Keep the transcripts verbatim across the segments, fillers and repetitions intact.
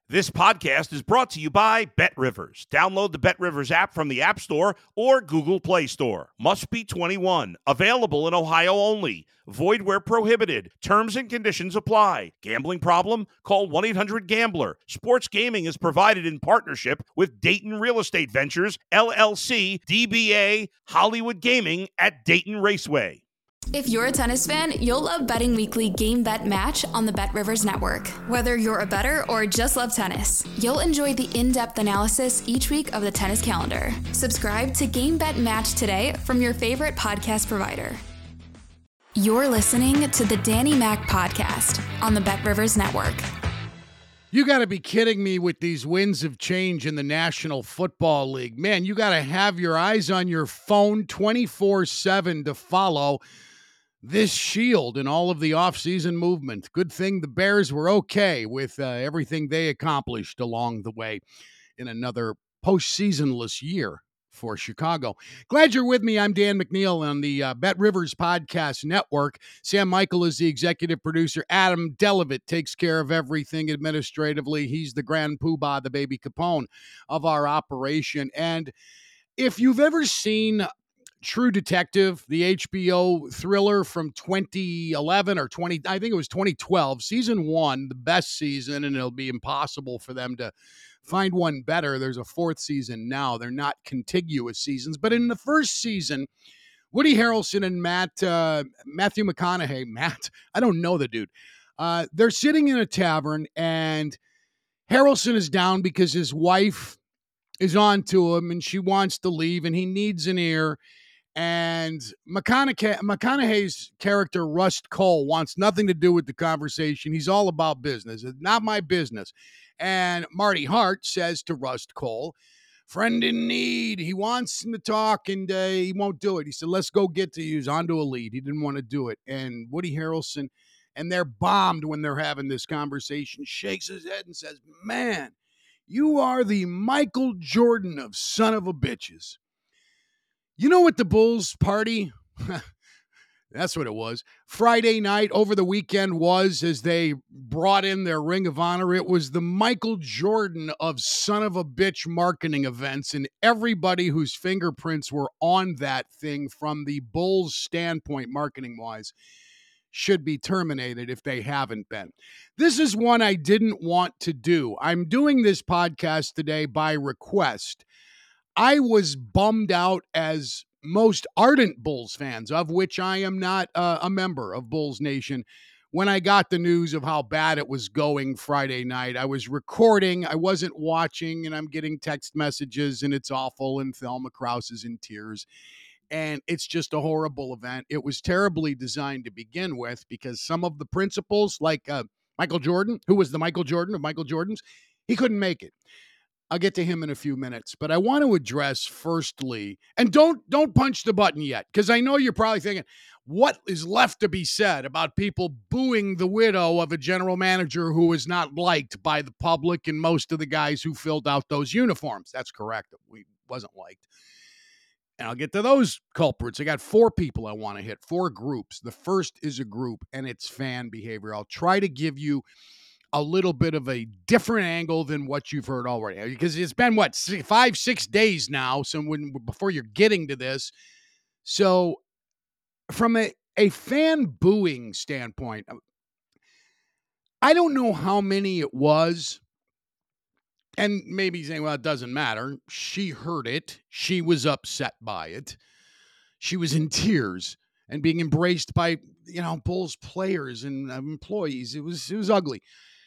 This podcast is brought to you by BetRivers. Download the BetRivers app from the App Store or Google Play Store. Must be twenty-one. Available in Ohio only. Void where prohibited. Terms and conditions apply. Gambling problem? Call one eight hundred gambler. Sports gaming is provided in partnership with Dayton Real Estate Ventures, L L C, D B A, Hollywood Gaming at Dayton Raceway. If you're a tennis fan, you'll love Betting Weekly Game Bet Match on the BetRivers Network. Whether you're a bettor or just love tennis, you'll enjoy the in-depth analysis each week of the tennis calendar. Subscribe to Game Bet Match today from your favorite podcast provider. You're listening to the Danny Mac Podcast on the BetRivers Network. You got to be kidding me with these winds of change in the National Football League. Man, you got to have your eyes on your phone twenty-four seven to follow this shield and all of the offseason movement. Good thing the Bears were okay with uh, everything they accomplished along the way in another postseasonless year for Chicago. Glad you're with me. I'm Dan McNeil on the uh, BetRivers Podcast Network. Sam Michael is the executive producer. Adam Delavit takes care of everything administratively. He's the grand poobah, the baby Capone of our operation. And if you've ever seen True Detective, the H B O thriller from twenty eleven or twenty, I think it was twenty twelve, season one, the best season, and it'll be impossible for them to find one better. There's a fourth season now. They're not contiguous seasons, but in the first season, Woody Harrelson and Matt, uh, Matthew McConaughey, Matt, I don't know the dude. Uh, they're sitting in a tavern, and Harrelson is down because his wife is on to him, and she wants to leave, and he needs an ear. And McConaughey, McConaughey's character, Rust Cole, wants nothing to do with the conversation. He's all about business. It's not my business. And Marty Hart says to Rust Cole, friend in need. He wants him to talk, and uh, he won't do it. He said, let's go get to you. He's onto a lead. He didn't want to do it. And Woody Harrelson, and they're bombed when they're having this conversation, shakes his head and says, man, you are the Michael Jordan of son of a bitches. You know what the Bulls party, that's what it was, Friday night over the weekend was as they brought in their Ring of Honor? It was the Michael Jordan of son of a bitch marketing events, and everybody whose fingerprints were on that thing from the Bulls standpoint marketing-wise should be terminated if they haven't been. This is one I didn't want to do. I'm doing this podcast today by request. I was bummed out, as most ardent Bulls fans, of which I am not uh, a member of Bulls Nation, when I got the news of how bad it was going Friday night. I was recording, I wasn't watching, and I'm getting text messages, and it's awful, and Thelma Krause is in tears. And it's just a horrible event. It was terribly designed to begin with, because some of the principals, like uh, Michael Jordan, who was the Michael Jordan of Michael Jordans, he couldn't make it. I'll get to him in a few minutes, but I want to address firstly, and don't don't punch the button yet, because I know you're probably thinking, what is left to be said about people booing the widow of a general manager who is not liked by the public and most of the guys who filled out those uniforms? That's correct. We wasn't liked. And I'll get to those culprits. I got four people I want to hit, four groups. The first is a group, and it's fan behavior. I'll try to give you a little bit of a different angle than what you've heard already, because it's been what six, five, six days now. So when, before you're getting to this, so from a, a fan booing standpoint, I don't know how many it was, and maybe saying, well, it doesn't matter. She heard it. She was upset by it. She was in tears and being embraced by, you know, Bulls players and employees. It was, it was ugly.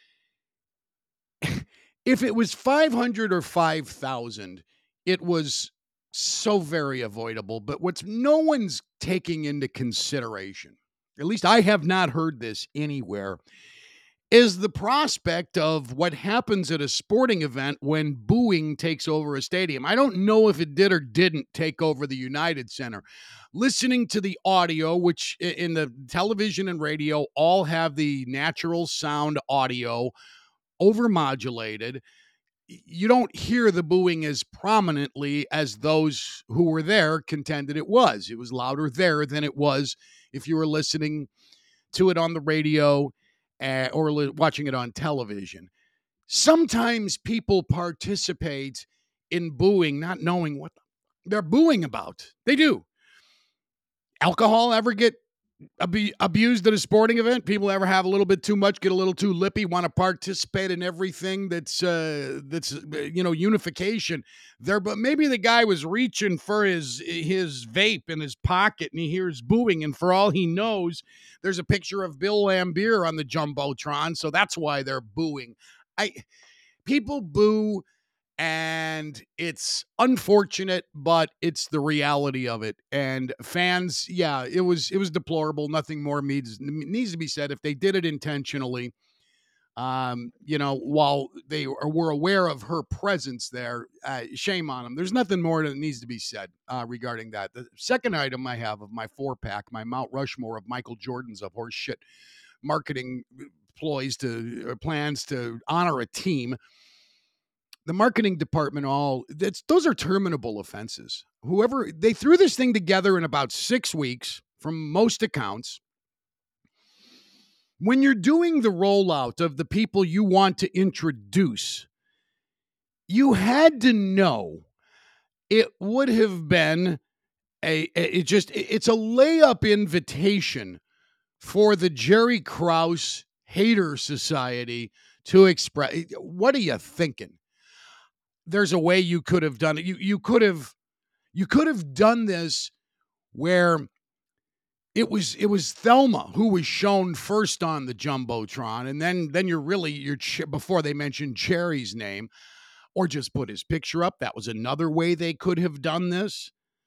If it was five hundred or five thousand, it was so very avoidable. But what's no one's taking into consideration, at least I have not heard this anywhere, is the prospect of what happens at a sporting event when booing takes over a stadium. I don't know if it did or didn't take over the United Center. Listening to the audio, which in the television and radio all have the natural sound audio overmodulated, you don't hear the booing as prominently as those who were there contended it was. It was louder there than it was if you were listening to it on the radio uh, or li- watching it on television. sometimes people participate in booing, not knowing what they're booing about. They do. Alcohol ever get ab- abused at a sporting event? People ever have a little bit too much, get a little too lippy, want to participate in everything that's uh, that's you know unification there? But maybe the guy was reaching for his his vape in his pocket and he hears booing, and for all he knows, there's a picture of Bill Laimbeer on the jumbotron, so that's why they're booing. I people boo. And it's unfortunate, but it's the reality of it. And fans, yeah, it was it was deplorable. Nothing more needs needs to be said. If they did it intentionally, um, you know, while they were aware of her presence there, uh, shame on them. There's nothing more that needs to be said uh, regarding that. The second item I have of my four pack, my Mount Rushmore of Michael Jordan's of horse shit marketing ploys to or plans to honor a team. The marketing department, all that's those are terminable offenses. Whoever they threw this thing together in about six weeks from most accounts. When you're doing the rollout of the people you want to introduce, you had to know it would have been a, a it just it's a layup invitation for the Jerry Krause Hater Society to express. What are you thinking? There's a way you could have done it. You you could have you could have done this where it was it was Thelma who was shown first on the jumbotron, and then then you're really you're before they mentioned Jerry's name, or just put his picture up. That was another way they could have done this.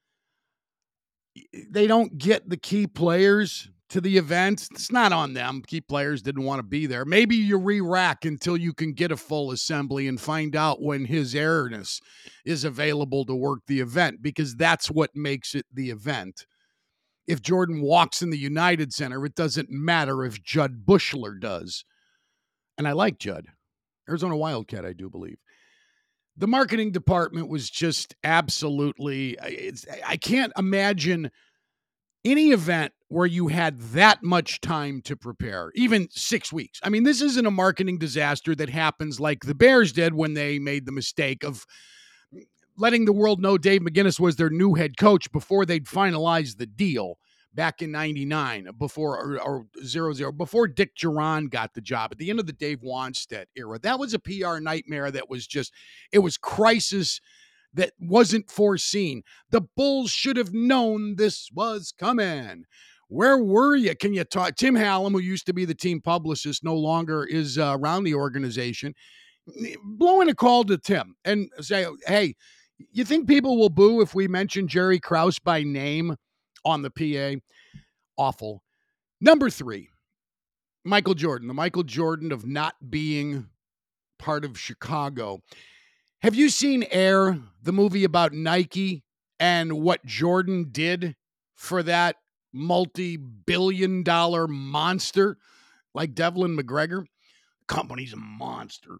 They don't get the key players to the event. It's not on them. Key players didn't want to be there. Maybe you re-rack until you can get a full assembly and find out when his airness is available to work the event, because that's what makes it the event. If Jordan walks in the United Center, it doesn't matter if Judd Bushler does. And I like Judd. Arizona Wildcat, I do believe. The marketing department was just absolutely, it's, I can't imagine any event where you had that much time to prepare, even six weeks. I mean, this isn't a marketing disaster that happens like the Bears did when they made the mistake of letting the world know Dave McGinnis was their new head coach before they'd finalized the deal back in ninety-nine, before or, or zero zero, before Dick Duran got the job at the end of the Dave Wannstedt era. That was a P R nightmare that was just, it was crisis that wasn't foreseen. The Bulls should have known this was coming. Where were you? Can you talk? Tim Hallam, who used to be the team publicist, no longer is uh, around the organization. Blowing a call to Tim and say, hey, you think people will boo if we mention Jerry Krause by name on the P A? Awful. Number three, Michael Jordan, the Michael Jordan of not being part of Chicago. Have you seen Air, the movie about Nike and what Jordan did for that multi-billion dollar monster like Devlin McGregor? Company's a monster.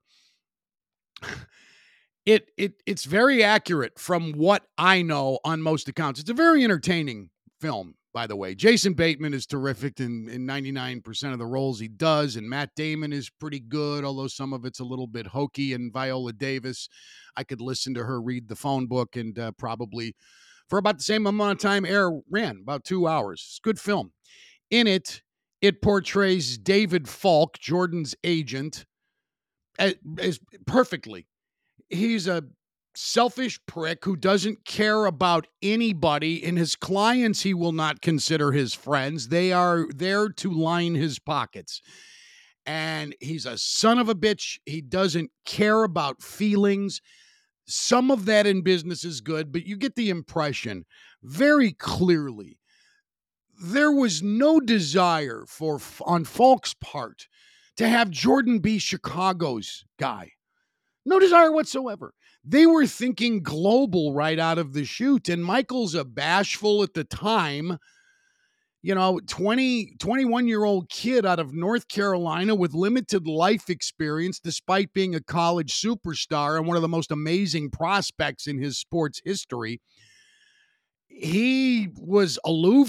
It it it's very accurate from what I know on most accounts. It's a very entertaining film, by the way. Jason Bateman is terrific in, in ninety-nine percent of the roles he does, and Matt Damon is pretty good, although some of it's a little bit hokey. And Viola Davis, I could listen to her read the phone book and uh, probably for about the same amount of time Air ran, about two hours. It's a good film. In it, it portrays David Falk, Jordan's agent, as, as perfectly. He's a selfish prick who doesn't care about anybody, and his clients he will not consider his friends. They are there to line his pockets. And he's a son of a bitch. He doesn't care about feelings. Some of that in business is good, but you get the impression very clearly there was no desire for on Falk's part to have Jordan be Chicago's guy. No desire whatsoever. They were thinking global right out of the chute, and Michael's a bashful at the time, you know, twenty, twenty-one-year-old kid out of North Carolina with limited life experience, despite being a college superstar and one of the most amazing prospects in his sports history. He was aloof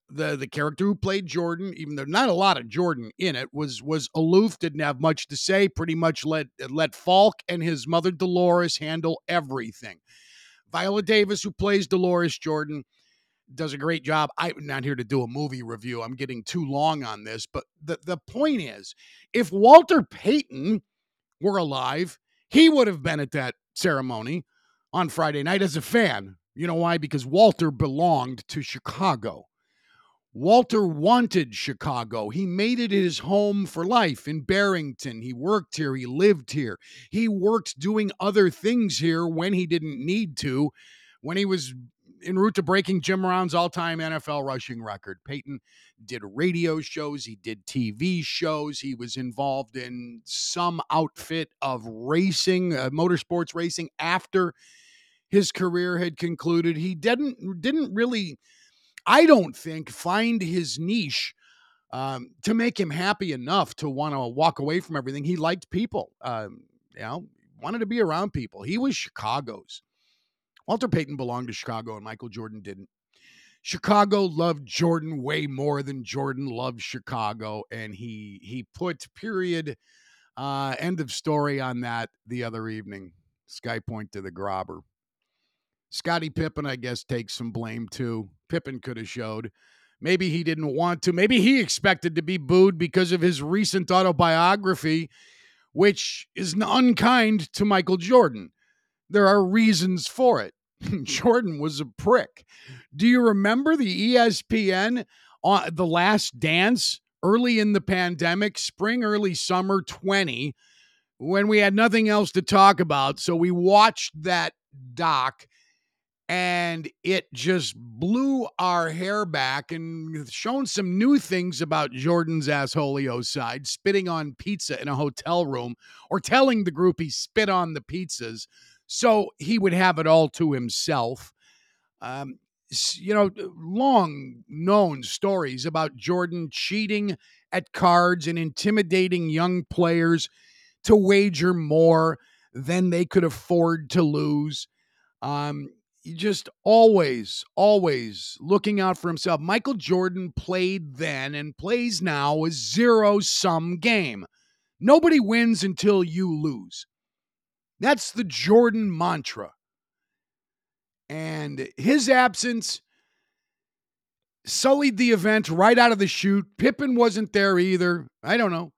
the the character who played Jordan, even though not a lot of Jordan in it, was was aloof, didn't have much to say, pretty much let let Falk and his mother Dolores handle everything. Viola Davis, who plays Dolores Jordan, does a great job. I'm not here to do a movie review. I'm getting too long on this, but the, the point is, if Walter Payton were alive, he would have been at that ceremony on Friday night as a fan. You know why? Because Walter belonged to Chicago. Walter wanted Chicago. He made it his home for life in Barrington. He worked here. He lived here. He worked doing other things here when he didn't need to, when he was en route to breaking Jim Brown's all-time N F L rushing record. Peyton did radio shows. He did T V shows. He was involved in some outfit of racing, uh, motorsports racing after his career had concluded. He didn't, didn't really... I don't think, find his niche um, to make him happy enough to want to walk away from everything. He liked people, um, you know, wanted to be around people. He was Chicago's. Walter Payton belonged to Chicago and Michael Jordan didn't. Chicago loved Jordan way more than Jordan loved Chicago, and he he put period, uh, end of story on that the other evening. Sky Point to the grobber. Scottie Pippen, I guess, takes some blame, too. Pippen could have showed. Maybe he didn't want to. Maybe he expected to be booed because of his recent autobiography, which is unkind to Michael Jordan. There are reasons for it. Jordan was a prick. Do you remember the E S P N, uh, The Last Dance, early in the pandemic, spring, early summer twenty, when we had nothing else to talk about? So we watched that doc, and it just blew our hair back and shown some new things about Jordan's assholio side, spitting on pizza in a hotel room or telling the group he spit on the pizzas so he would have it all to himself. Um, you know, long known stories about Jordan cheating at cards and intimidating young players to wager more than they could afford to lose. Um, just always, always looking out for himself. Michael Jordan played then and plays now a zero-sum game. Nobody wins until you lose. That's the Jordan mantra. And his absence sullied the event right out of the chute. Pippen wasn't there either. I don't know.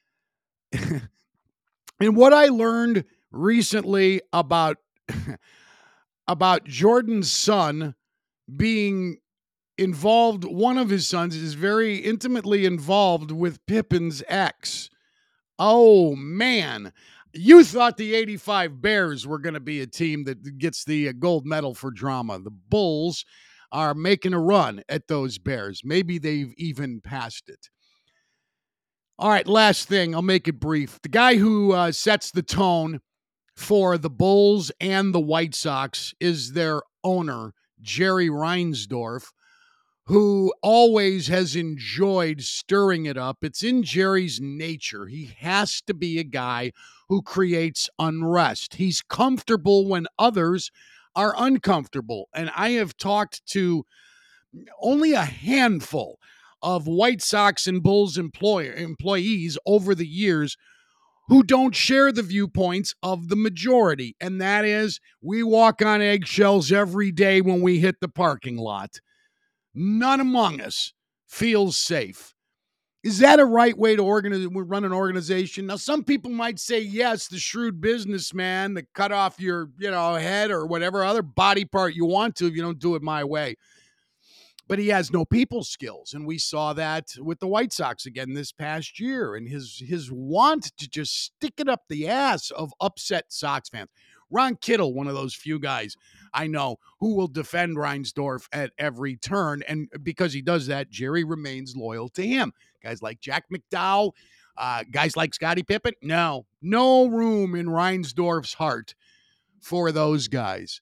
And what I learned recently about... about Jordan's son being involved, one of his sons is very intimately involved with Pippen's ex. Oh, man. You thought the eighty-five Bears were going to be a team that gets the gold medal for drama. The Bulls are making a run at those Bears. Maybe they've even passed it. All right, last thing. I'll make it brief. The guy who uh, sets the tone for the Bulls and the White Sox is their owner, Jerry Reinsdorf, who always has enjoyed stirring it up. It's in Jerry's nature. He has to be a guy who creates unrest. He's comfortable when others are uncomfortable. And I have talked to only a handful of White Sox and Bulls employer, employees over the years who don't share the viewpoints of the majority. And that is, we walk on eggshells every day when we hit the parking lot. None among us feels safe. Is that a right way to organize, run an organization? Now, some people might say, yes, the shrewd businessman that cut off your, you know, head or whatever other body part you want to if you don't do it my way. But he has no people skills, and we saw that with the White Sox again this past year, and his his want to just stick it up the ass of upset Sox fans. Ron Kittle, one of those few guys I know who will defend Reinsdorf at every turn, and because he does that, Jerry remains loyal to him. Guys like Jack McDowell, uh, guys like Scottie Pippen, no, no room in Reinsdorf's heart for those guys.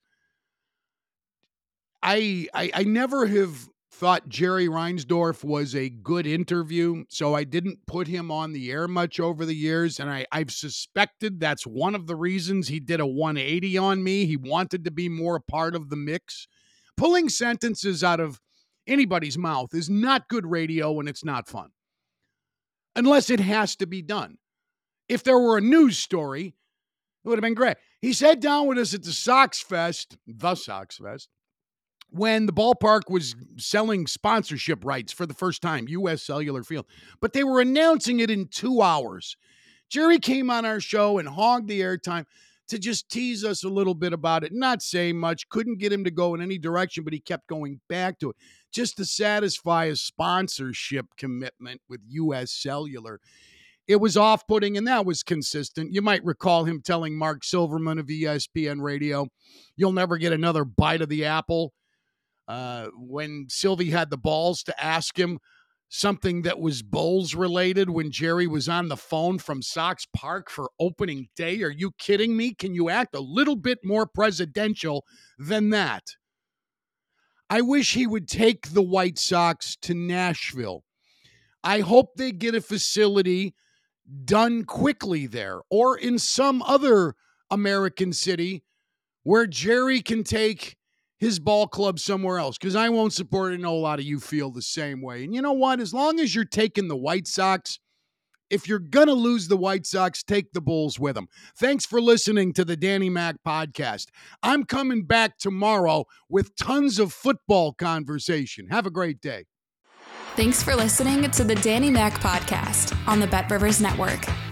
I, I I never have thought Jerry Reinsdorf was a good interview, so I didn't put him on the air much over the years, and I, I've suspected that's one of the reasons he did a one eighty on me. He wanted to be more a part of the mix. Pulling sentences out of anybody's mouth is not good radio and it's not fun. Unless it has to be done. If there were a news story, it would have been great. He sat down with us at the Sox Fest, the Sox Fest, when the ballpark was selling sponsorship rights for the first time, U S Cellular Field. But they were announcing it in two hours. Jerry came on our show and hogged the airtime to just tease us a little bit about it, not say much, couldn't get him to go in any direction, but he kept going back to it just to satisfy a sponsorship commitment with U S Cellular. It was off-putting, and that was consistent. You might recall him telling Mark Silverman of E S P N Radio, you'll never get another bite of the apple. Uh, when Sylvie had the balls to ask him something that was Bulls related when Jerry was on the phone from Sox Park for opening day. Are you kidding me? Can you act a little bit more presidential than that? I wish he would take the White Sox to Nashville. I hope they get a facility done quickly there or in some other American city where Jerry can take his ball club somewhere else, because I won't support it. I know a lot of you feel the same way. And you know what? As long as you're taking the White Sox, if you're going to lose the White Sox, take the Bulls with them. Thanks for listening to the Danny Mac podcast. I'm coming back tomorrow with tons of football conversation. Have a great day. Thanks for listening to the Danny Mac podcast on the Bet Rivers Network.